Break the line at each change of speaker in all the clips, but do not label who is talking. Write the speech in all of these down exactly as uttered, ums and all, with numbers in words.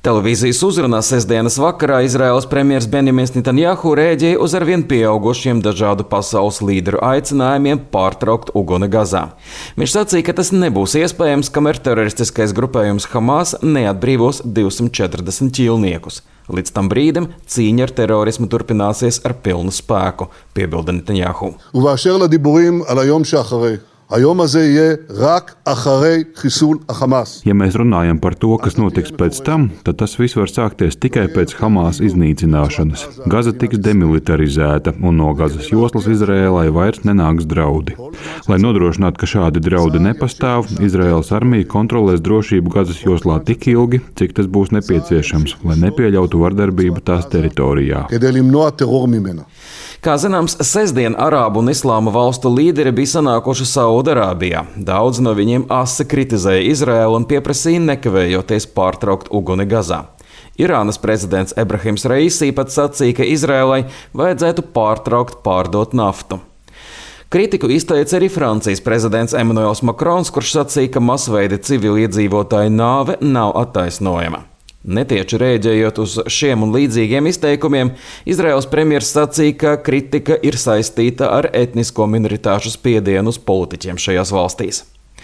Televīzijas uzrunā sestdienas vakarā Izraēlas premjers Benjamins Netanjahu rēģēja uz arvien pieaugušiem dažādu pasaules līderu aicinājumiem pārtraukt uguni Gazā. Viņš sacīja, ka tas nebūs iespējams, kamēr teroristiskais grupējums Hamas neatbrīvos divsimt četrdesmit ķīlniekus. Līdz tam brīdim cīņa ar terorismu turpināsies ar pilnu spēku, piebilda Netanjahu.
ובאשר לדיבורים על היום שאחרי. היום הזה יהיה רק אחרי חיסול החמאס.
Ja mēs runājam par to, kas notiks pēc tam, tad tas viss var sākties tikai pēc Hamas iznīcināšanas. Gaza tiks demilitarizēta un no Gazas joslas Izraēlai vairs nenāks draudi. Lai nodrošinātu, ka šādi draudi nepastāv, Izraēlas armija kontrolēs drošību Gazas joslā tik ilgi, cik tas būs nepieciešams, lai nepieļautu vardarbību tās teritorijā.
כדי למנוע טרור ממנה.
Kā zināms, sestdien arābu un islāma valstu līderi bija sanākuši Saudarābijā. Daudz no viņiem asi kritizēja Izraēlu un pieprasīja nekavējoties pārtraukt uguni Gazā. Irānas prezidents Ebrahims Raisi pat sacīja, ka Izraēlai vajadzētu pārtraukt pārdot naftu. Kritiku izteica arī Francijas prezidents Emmanuels Macrons, kurš sacīja, ka masveida civiliedzīvotāju nāve nav attaisnojama. Netieši rēģējot uz šiem un līdzīgiem izteikumiem, Izraēlas premjers sacīja, ka kritika ir saistīta ar etnisko minoritāšu spiedienu uz politiķiem šajās valstīs.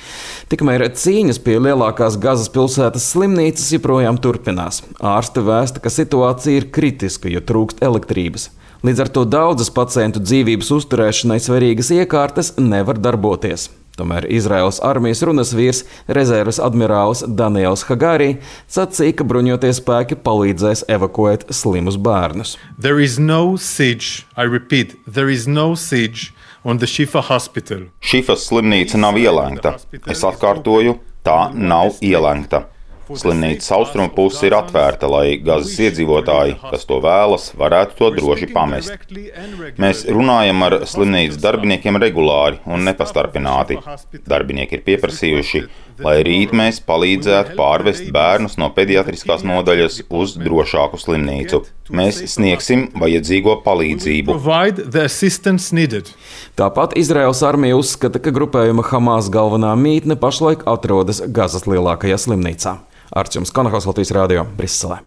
Tikmēr cīņas pie lielākās Gazas pilsētas slimnīcas joprojām turpinās. Ārsti vēsta, ka situācija ir kritiska, jo trūkst elektrības. Līdz ar to daudzas pacientu dzīvības uzturēšanai svarīgas iekārtas nevar darboties. Tomēr Izraēlas armijas runas vīrs, rezerves admirālis Daniels Hagari, sacīja, ka bruņotie spēki palīdzēs evakuēt slimus bērnus.
There is no siege, I repeat, there is no siege on the Shifa hospital.
Šifas slimnīca nav ielēgta. Es atkārtoju, tā nav ielēgta. Slimnīcas austrumu puse ir atvērta, lai Gazas iedzīvotāji, kas to vēlas, varētu to droši pamest. Mēs runājam ar slimnīcas darbiniekiem regulāri un nepastarpināti. Darbinieki ir pieprasījuši, lai rīt mēs palīdzētu pārvest bērnus no pediatriskās nodaļas uz drošāku slimnīcu. Mēs sniegsim vajadzīgo palīdzību.
Tāpat Izraēlas armija uzskata, ka grupējuma Hamas galvenā mītne pašlaik atrodas Gazas lielākajā slimnīcā. Arčuns Kanahos, Latvijas radio, Briselē.